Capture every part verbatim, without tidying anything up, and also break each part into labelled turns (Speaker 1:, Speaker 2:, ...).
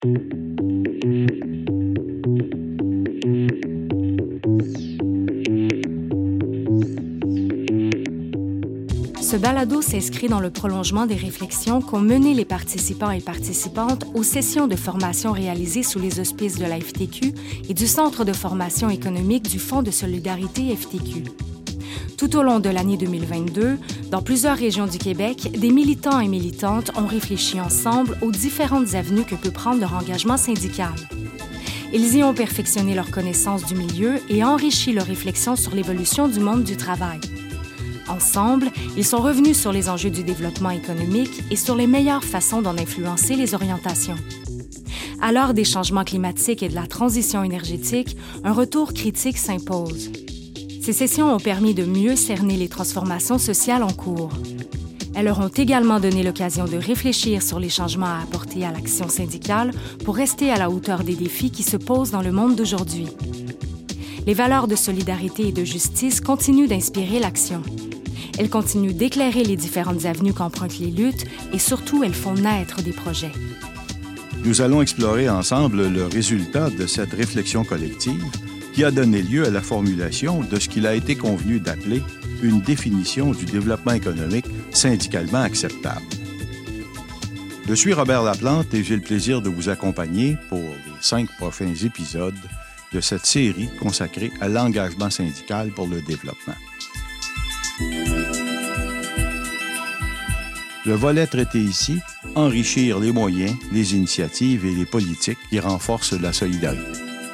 Speaker 1: Ce balado s'inscrit dans le prolongement des réflexions qu'ont menées les participants et participantes aux sessions de formation réalisées sous les auspices de la F T Q et du Centre de formation économique du Fonds de solidarité F T Q. Tout au long de l'année deux mille vingt-deux, dans plusieurs régions du Québec, des militants et militantes ont réfléchi ensemble aux différentes avenues que peut prendre leur engagement syndical. Ils y ont perfectionné leur connaissance du milieu et enrichi leur réflexion sur l'évolution du monde du travail. Ensemble, ils sont revenus sur les enjeux du développement économique et sur les meilleures façons d'en influencer les orientations. À l'heure des changements climatiques et de la transition énergétique, un retour critique s'impose. Ces sessions ont permis de mieux cerner les transformations sociales en cours. Elles leur ont également donné l'occasion de réfléchir sur les changements à apporter à l'action syndicale pour rester à la hauteur des défis qui se posent dans le monde d'aujourd'hui. Les valeurs de solidarité et de justice continuent d'inspirer l'action. Elles continuent d'éclairer les différentes avenues qu'empruntent les luttes et surtout, elles font naître des projets.
Speaker 2: Nous allons explorer ensemble le résultat de cette réflexion collective qui a donné lieu à la formulation de ce qu'il a été convenu d'appeler une définition du développement économique syndicalement acceptable. Je suis Robert Laplante et j'ai le plaisir de vous accompagner pour les cinq prochains épisodes de cette série consacrée à l'engagement syndical pour le développement. Le volet traité ici, enrichir les moyens, les initiatives et les politiques qui renforcent la solidarité.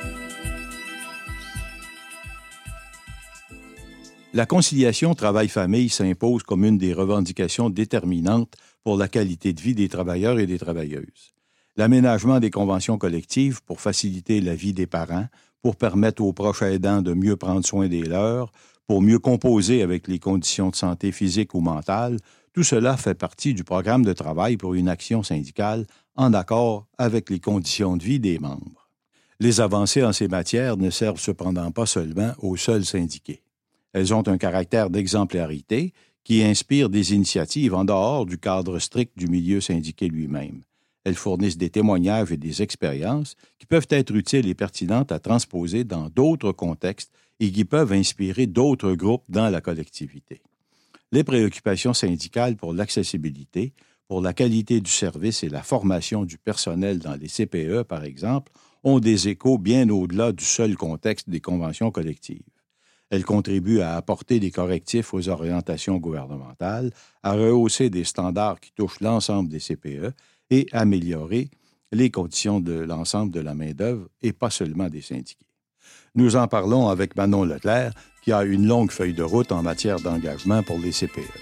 Speaker 2: La conciliation travail-famille s'impose comme une des revendications déterminantes pour la qualité de vie des travailleurs et des travailleuses. L'aménagement des conventions collectives pour faciliter la vie des parents, pour permettre aux proches aidants de mieux prendre soin des leurs, pour mieux composer avec les conditions de santé physique ou mentale, tout cela fait partie du programme de travail pour une action syndicale en accord avec les conditions de vie des membres. Les avancées en ces matières ne servent cependant pas seulement aux seuls syndiqués. Elles ont un caractère d'exemplarité qui inspire des initiatives en dehors du cadre strict du milieu syndiqué lui-même. Elles fournissent des témoignages et des expériences qui peuvent être utiles et pertinentes à transposer dans d'autres contextes et qui peuvent inspirer d'autres groupes dans la collectivité. Les préoccupations syndicales pour l'accessibilité, pour la qualité du service et la formation du personnel dans les C P E, par exemple, ont des échos bien au-delà du seul contexte des conventions collectives. Elles contribuent à apporter des correctifs aux orientations gouvernementales, à rehausser des standards qui touchent l'ensemble des C P E et à améliorer les conditions de l'ensemble de la main-d'œuvre et pas seulement des syndiqués. Nous en parlons avec Manon Leclerc, qui a une longue feuille de route en matière d'engagement pour les C P E.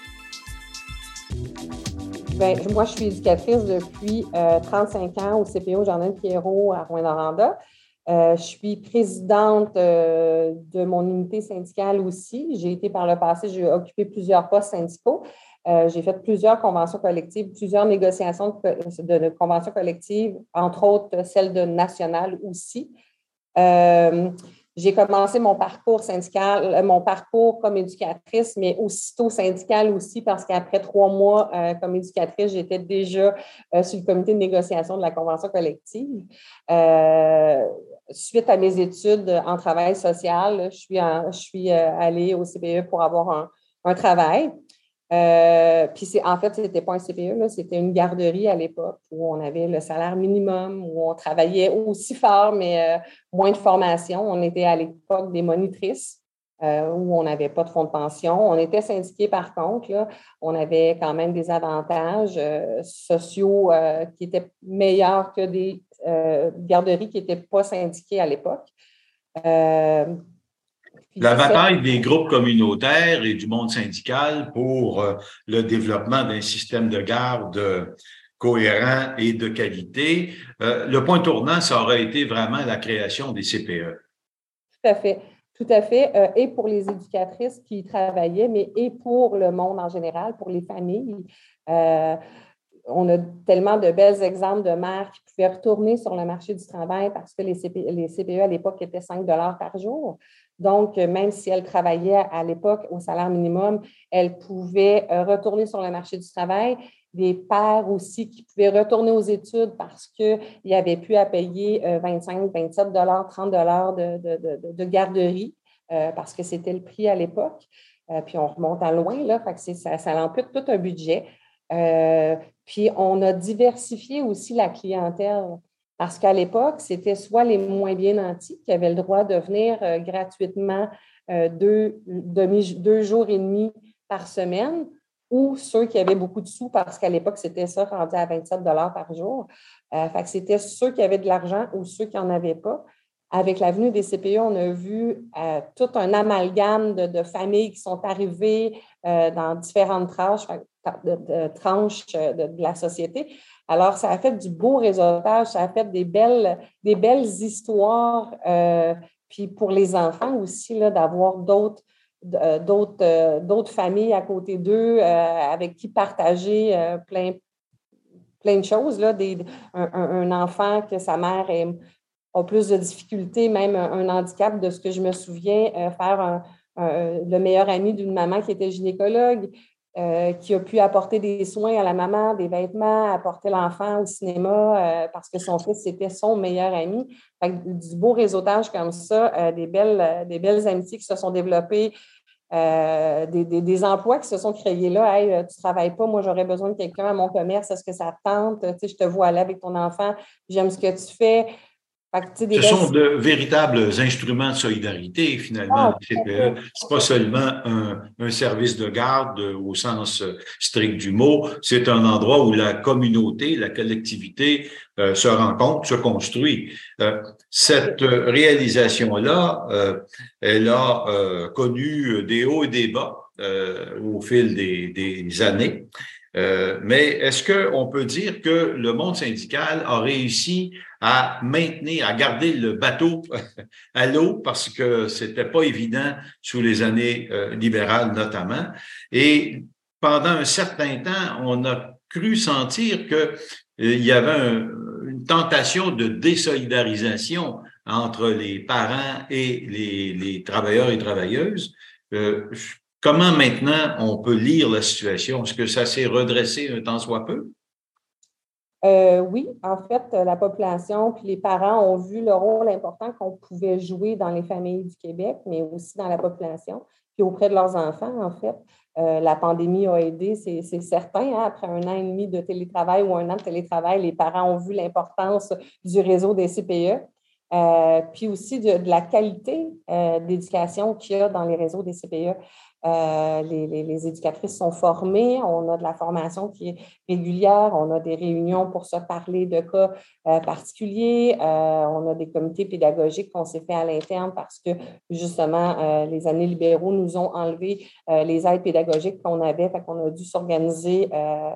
Speaker 3: Bien, moi, je suis éducatrice depuis euh, trente-cinq ans au C P E Jean-Pierrot à Rouyn-Noranda. Euh, je suis présidente euh, de mon unité syndicale aussi. J'ai été par le passé, j'ai occupé plusieurs postes syndicaux. Euh, j'ai fait plusieurs conventions collectives, plusieurs négociations de, de, de conventions collectives, entre autres celles de nationales aussi. Euh, j'ai commencé mon parcours syndical, mon parcours comme éducatrice, mais aussitôt syndical aussi, parce qu'après trois mois euh, comme éducatrice, j'étais déjà euh, sur le comité de négociation de la convention collective. Euh, suite à mes études en travail social, je suis, en, je suis euh, allée au C P E pour avoir un, un travail. Euh, puis c'est, en fait, ce n'était pas un C P E, là, c'était une garderie à l'époque où on avait le salaire minimum, où on travaillait aussi fort, mais euh, moins de formation. On était à l'époque des monitrices, euh, où on n'avait pas de fonds de pension. On était syndiqués par contre, là, on avait quand même des avantages euh, sociaux euh, qui étaient meilleurs que des euh, garderies qui n'étaient pas syndiquées à l'époque. Euh,
Speaker 4: Puis la bataille des groupes communautaires et du monde syndical pour euh, le développement d'un système de garde euh, cohérent et de qualité. Euh, le point tournant, ça aurait été vraiment la création des C P E.
Speaker 3: Tout à fait. Tout à fait. Euh, et pour les éducatrices qui y travaillaient, mais et pour le monde en général, pour les familles. Euh, on a tellement de bels exemples de mères qui pouvaient retourner sur le marché du travail parce que les C P, les C P E à l'époque étaient cinq dollars par jour. Donc, même si elles travaillaient à l'époque au salaire minimum, elles pouvaient retourner sur le marché du travail des pères aussi qui pouvaient retourner aux études parce qu'ils n'avaient plus à payer euh, vingt-cinq, vingt-sept dollars, trente dollars de, de, de, de garderie euh, parce que c'était le prix à l'époque. Euh, puis on remonte à loin, là, fait que c'est, ça, ça ampute tout un budget. Euh, puis on a diversifié aussi la clientèle parce qu'à l'époque, c'était soit les moins bien nantis qui avaient le droit de venir euh, gratuitement euh, deux, demi, deux jours et demi par semaine, ou ceux qui avaient beaucoup de sous parce qu'à l'époque, c'était ça rendu à vingt-sept dollars par jour. Euh, fait que c'était ceux qui avaient de l'argent ou ceux qui n'en avaient pas. Avec la venue des C P E, on a vu euh, tout un amalgame de, de familles qui sont arrivées euh, dans différentes tranches, de, de, tranches de, de la société. Alors, ça a fait du beau réseautage, ça a fait des belles, des belles histoires. Euh, puis pour les enfants aussi, là, d'avoir d'autres, d'autres, euh, d'autres familles à côté d'eux euh, avec qui partager euh, plein, plein de choses. Là, des, un, un enfant que sa mère est a plus de difficultés, même un, un handicap, de ce que je me souviens, euh, faire un, un, le meilleur ami d'une maman qui était gynécologue, euh, qui a pu apporter des soins à la maman, des vêtements, apporter l'enfant au cinéma, euh, parce que son fils, c'était son meilleur ami. Fait que du beau réseautage comme ça, euh, des, belles, des belles amitiés qui se sont développées, euh, des, des, des emplois qui se sont créés là. Hey, tu ne travailles pas, moi, j'aurais besoin de quelqu'un à mon commerce, est-ce que ça te tente? Tu sais, je te vois aller avec ton enfant, j'aime ce que tu fais.
Speaker 4: Ce belles... sont de véritables instruments de solidarité, finalement, les C P E. Ce n'est pas seulement un, un service de garde au sens strict du mot, c'est un endroit où la communauté, la collectivité euh, se rencontre, se construit. Euh, cette réalisation-là, euh, elle a euh, connu des hauts et des bas euh, au fil des, des années. Euh, mais est-ce qu'on peut dire que le monde syndical a réussi à maintenir, à garder le bateau à l'eau parce que c'était pas évident sous les années euh, libérales notamment. Et pendant un certain temps, on a cru sentir que euh, il y avait un, une tentation de désolidarisation entre les parents et les, les travailleurs et travailleuses. Euh, Comment maintenant on peut lire la situation? Est-ce que ça s'est redressé un tant soit peu?
Speaker 3: Euh, oui, en fait, la population puis les parents ont vu le rôle important qu'on pouvait jouer dans les familles du Québec, mais aussi dans la population, puis auprès de leurs enfants, en fait. Euh, la pandémie a aidé, c'est, c'est certain. Hein, après un an et demi de télétravail ou un an de télétravail, les parents ont vu l'importance du réseau des C P E, euh, puis aussi de, de la qualité euh, d'éducation qu'il y a dans les réseaux des C P E. Euh, les, les, les éducatrices sont formées, on a de la formation qui est régulière, on a des réunions pour se parler de cas euh, particuliers, euh, on a des comités pédagogiques qu'on s'est fait à l'interne parce que justement, euh, les années libéraux nous ont enlevé euh, les aides pédagogiques qu'on avait, fait qu'on a dû s'organiser euh,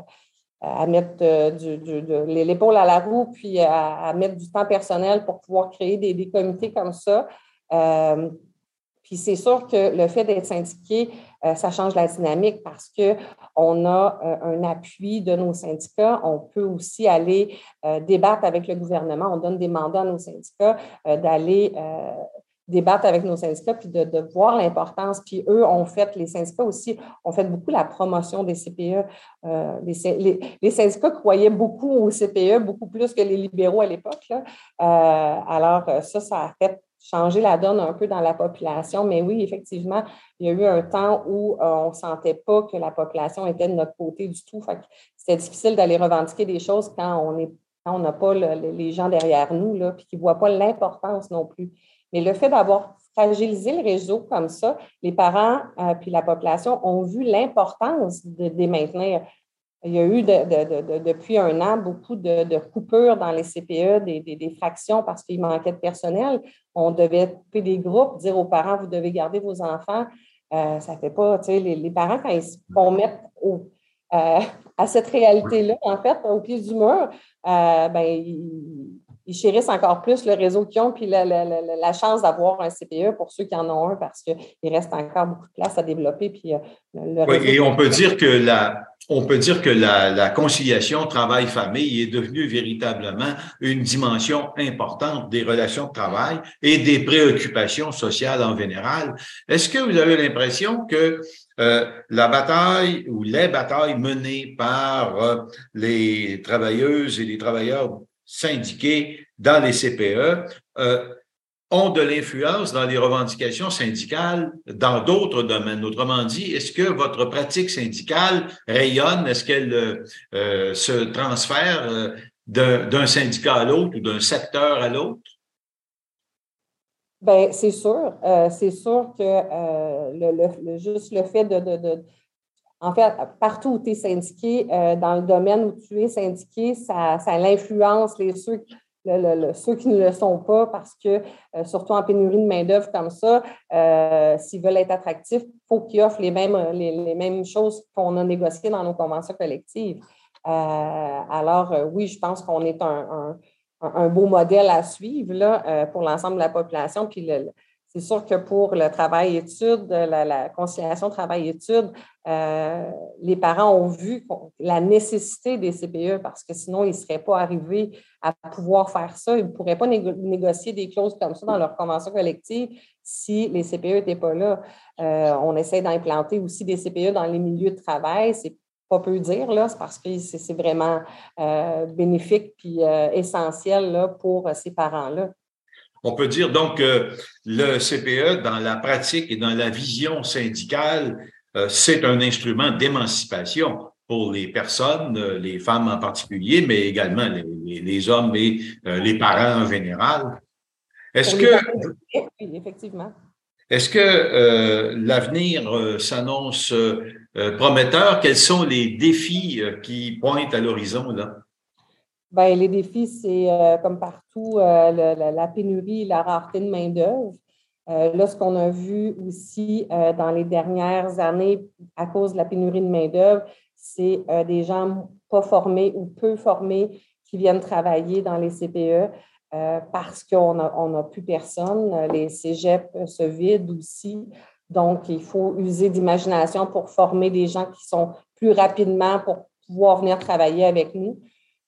Speaker 3: à mettre euh, du, du, de l'épaule à la roue, puis à, à mettre du temps personnel pour pouvoir créer des, des comités comme ça. Euh, Puis c'est sûr que le fait d'être syndiqué, euh, ça change la dynamique parce qu'on a euh, un appui de nos syndicats. On peut aussi aller euh, débattre avec le gouvernement. On donne des mandats à nos syndicats euh, d'aller euh, débattre avec nos syndicats puis de, de voir l'importance. Puis eux ont fait, les syndicats aussi, ont fait beaucoup la promotion des C P E. Euh, les, les, les syndicats croyaient beaucoup aux C P E, beaucoup plus que les libéraux à l'époque, là. Euh, alors ça, ça a fait changer la donne un peu dans la population. Mais oui, effectivement, il y a eu un temps où euh, on ne sentait pas que la population était de notre côté du tout. Fait que c'était difficile d'aller revendiquer des choses quand on est, quand on n'a pas le, les gens derrière nous, là, puis qui ne voient pas l'importance non plus. Mais le fait d'avoir fragilisé le réseau comme ça, les parents euh, puis la population ont vu l'importance de, de les maintenir. Il y a eu de, de, de, de, depuis un an beaucoup de, de coupures dans les C P E, des, des, des fractions parce qu'il manquait de personnel. On devait couper des groupes, dire aux parents, vous devez garder vos enfants. Euh, ça ne fait pas, tu sais, les, les parents, quand ils se font mettre au, euh, à cette réalité-là, en fait, au pied du mur, euh, ben, ils, ils chérissent encore plus le réseau qu'ils ont puis la, la, la, la chance d'avoir un C P E pour ceux qui en ont un parce qu'il reste encore beaucoup de place à développer. Puis, euh, le
Speaker 4: oui,
Speaker 3: réseau
Speaker 4: et on peut dire que la, on peut dire que la, la conciliation travail-famille est devenue véritablement une dimension importante des relations de travail et des préoccupations sociales en général. Est-ce que vous avez l'impression que euh, la bataille ou les batailles menées par euh, les travailleuses et les travailleurs syndiqués dans les C P E euh, ont de l'influence dans les revendications syndicales dans d'autres domaines? Autrement dit, est-ce que votre pratique syndicale rayonne? Est-ce qu'elle euh, se transfère euh, d'un, d'un syndicat à l'autre ou d'un secteur à l'autre?
Speaker 3: Bien, c'est sûr. Euh, c'est sûr que euh, le, le, le, juste le fait de, de, de en fait, partout où tu es syndiqué, euh, dans le domaine où tu es syndiqué, ça, ça l'influence les ceux, le, le, le, ceux qui ne le sont pas parce que, euh, surtout en pénurie de main-d'œuvre comme ça, euh, s'ils veulent être attractifs, il faut qu'ils offrent les mêmes, les, les mêmes choses qu'on a négociées dans nos conventions collectives. Euh, alors, euh, oui, je pense qu'on est un, un, un beau modèle à suivre là, euh, pour l'ensemble de la population. Puis le, c'est sûr que pour le travail-études, la, la conciliation travail-études, euh, les parents ont vu la nécessité des C P E parce que sinon, ils ne seraient pas arrivés à pouvoir faire ça. Ils ne pourraient pas négo- négocier des clauses comme ça dans leur convention collective si les C P E n'étaient pas là. Euh, on essaie d'implanter aussi des C P E dans les milieux de travail. C'est pas peu dire, là, c'est parce que c'est, c'est vraiment euh, bénéfique puis euh, essentiel là, pour ces parents-là.
Speaker 4: On peut dire donc que le C P E, dans la pratique et dans la vision syndicale, euh, c'est un instrument d'émancipation pour les personnes, les femmes en particulier, mais également les, les, les hommes et euh, les parents en général. Est-ce que,
Speaker 3: oui, effectivement.
Speaker 4: Est-ce que euh, l'avenir euh, s'annonce euh, prometteur? Quels sont les défis euh, qui pointent à l'horizon, là?
Speaker 3: Bien, les défis, c'est euh, comme partout, euh, le, la, la pénurie, la rareté de main-d'œuvre. Euh, là, ce qu'on a vu aussi euh, dans les dernières années, à cause de la pénurie de main-d'œuvre, c'est euh, des gens pas formés ou peu formés qui viennent travailler dans les C P E euh, parce qu'on n'a on a plus personne. Les cégeps se vident aussi. Donc, il faut user d'imagination pour former des gens qui sont plus rapidement pour pouvoir venir travailler avec nous.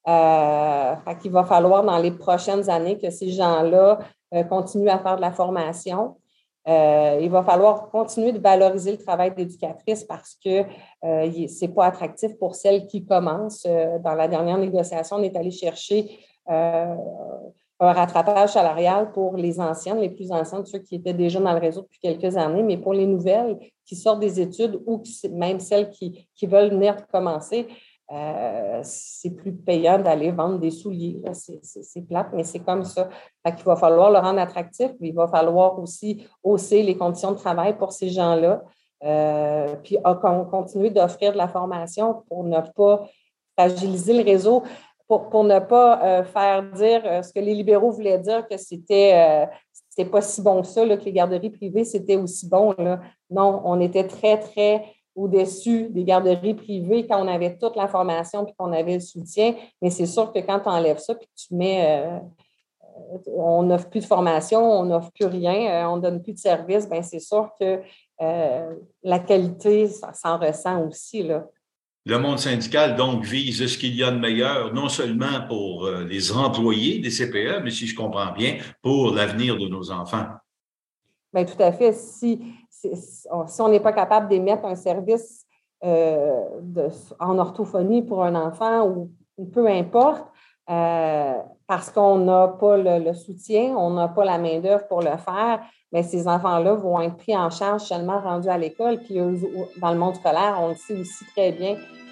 Speaker 3: Euh, fait qu'il va falloir dans les prochaines années que ces gens-là euh, continuent à faire de la formation. Euh, il va falloir continuer de valoriser le travail d'éducatrice parce que euh, c'est pas attractif pour celles qui commencent. Euh, dans la dernière négociation, on est allé chercher euh, un rattrapage salarial pour les anciennes, les plus anciennes, ceux qui étaient déjà dans le réseau depuis quelques années, mais pour les nouvelles qui sortent des études ou qui, même celles qui, qui veulent venir commencer, Euh, c'est plus payant d'aller vendre des souliers. C'est, c'est, c'est plate, mais c'est comme ça. Fait qu'il va falloir le rendre attractif, mais il va falloir aussi hausser les conditions de travail pour ces gens-là. Euh, puis continuer d'offrir de la formation pour ne pas fragiliser le réseau, pour, pour ne pas euh, faire dire euh, ce que les libéraux voulaient dire, que c'était, euh, c'était pas si bon que ça, là, que les garderies privées, c'était aussi bon. Là. Non, on était très, très au-dessus des garderies privées quand on avait toute la formation puis qu'on avait le soutien. Mais c'est sûr que quand tu enlèves ça puis que tu mets, euh, on n'offre plus de formation, on n'offre plus rien, euh, on ne donne plus de service, bien c'est sûr que euh, la qualité, ça s'en ressent aussi, là.
Speaker 4: Le monde syndical, donc, vise ce qu'il y a de meilleur, non seulement pour euh, les employés des C P E, mais si je comprends bien, pour l'avenir de nos enfants.
Speaker 3: Bien, tout à fait. Si, si, si on n'est pas capable d'émettre un service euh, de, en orthophonie pour un enfant ou, ou peu importe, euh, parce qu'on n'a pas le, le soutien, on n'a pas la main-d'œuvre pour le faire, bien, ces enfants-là vont être pris en charge seulement rendus à l'école. Puis eux, dans le monde scolaire, on le sait aussi très bien.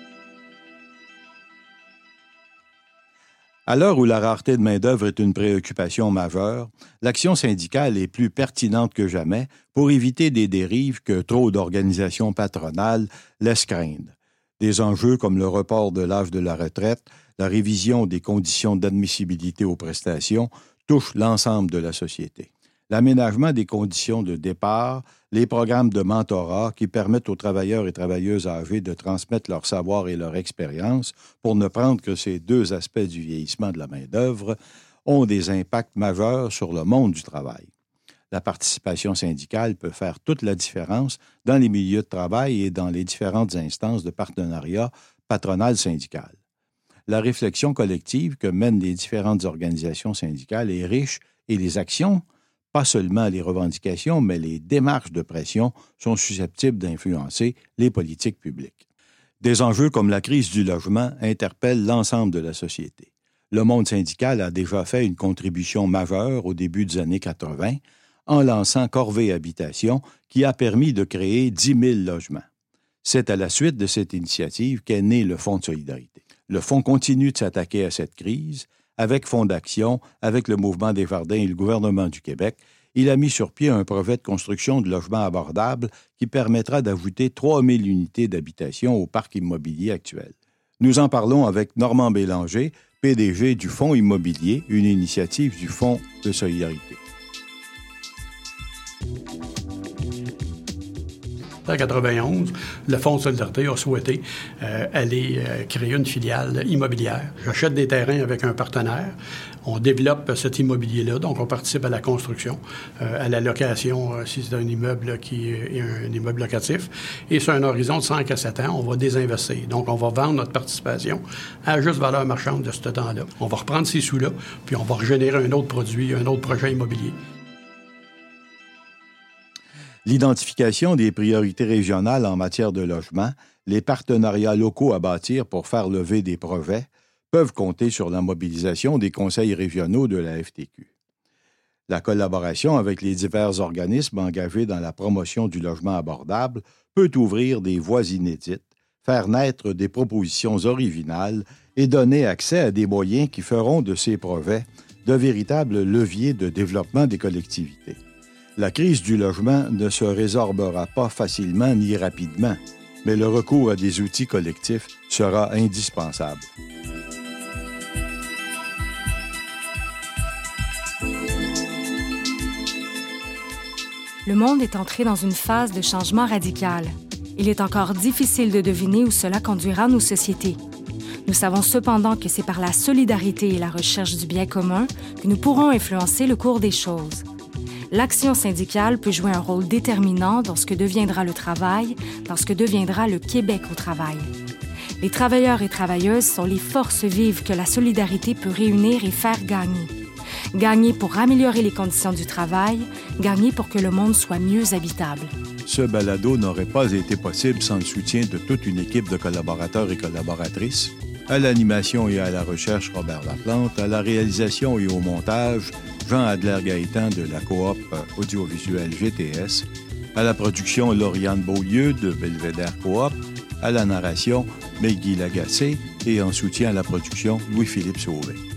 Speaker 2: À l'heure où la rareté de main-d'œuvre est une préoccupation majeure, l'action syndicale est plus pertinente que jamais pour éviter des dérives que trop d'organisations patronales laissent craindre. Des enjeux comme le report de l'âge de la retraite, la révision des conditions d'admissibilité aux prestations touchent l'ensemble de la société. L'aménagement des conditions de départ, les programmes de mentorat qui permettent aux travailleurs et travailleuses âgés de transmettre leur savoir et leur expérience, pour ne prendre que ces deux aspects du vieillissement de la main-d'œuvre, ont des impacts majeurs sur le monde du travail. La participation syndicale peut faire toute la différence dans les milieux de travail et dans les différentes instances de partenariat patronal-syndical. La réflexion collective que mènent les différentes organisations syndicales est riche et les actions, pas seulement les revendications, mais les démarches de pression sont susceptibles d'influencer les politiques publiques. Des enjeux comme la crise du logement interpellent l'ensemble de la société. Le monde syndical a déjà fait une contribution majeure au début des années quatre-vingt en lançant Corvée Habitation qui a permis de créer dix mille logements. C'est à la suite de cette initiative qu'est né le Fonds de solidarité. Le Fonds continue de s'attaquer à cette crise. Avec Fonds d'action, avec le Mouvement des Jardins et le gouvernement du Québec, il a mis sur pied un projet de construction de logements abordables qui permettra d'ajouter trois mille unités d'habitation au parc immobilier actuel. Nous en parlons avec Normand Bélanger, P D G du Fonds immobilier, une initiative du Fonds de solidarité.
Speaker 5: En quatre-vingt-onze, le Fonds de solidarité a souhaité euh, aller euh, créer une filiale immobilière. J'achète des terrains avec un partenaire. On développe cet immobilier-là, donc on participe à la construction, euh, à la location, euh, si c'est un immeuble qui est un immeuble locatif. Et sur un horizon de cinq à sept ans, on va désinvestir. Donc, on va vendre notre participation à juste valeur marchande de ce temps-là. On va reprendre ces sous-là, puis on va régénérer un autre produit, un autre projet immobilier.
Speaker 2: L'identification des priorités régionales en matière de logement, les partenariats locaux à bâtir pour faire lever des projets peuvent compter sur la mobilisation des conseils régionaux de la F T Q. La collaboration avec les divers organismes engagés dans la promotion du logement abordable peut ouvrir des voies inédites, faire naître des propositions originales et donner accès à des moyens qui feront de ces projets de véritables leviers de développement des collectivités. La crise du logement ne se résorbera pas facilement ni rapidement, mais le recours à des outils collectifs sera indispensable.
Speaker 1: Le monde est entré dans une phase de changement radical. Il est encore difficile de deviner où cela conduira nos sociétés. Nous savons cependant que c'est par la solidarité et la recherche du bien commun que nous pourrons influencer le cours des choses. L'action syndicale peut jouer un rôle déterminant dans ce que deviendra le travail, dans ce que deviendra le Québec au travail. Les travailleurs et travailleuses sont les forces vives que la solidarité peut réunir et faire gagner. Gagner pour améliorer les conditions du travail, gagner pour que le monde soit mieux habitable.
Speaker 2: Ce balado n'aurait pas été possible sans le soutien de toute une équipe de collaborateurs et collaboratrices. À l'animation et à la recherche, Robert Laplante. À la réalisation et au montage, Jean Adler-Gaétan de la coop audiovisuelle G T S. À la production, Lauriane Beaulieu de Belvédère Coop. À la narration, Meggy Lagacé. Et en soutien à la production, Louis-Philippe Sauvé.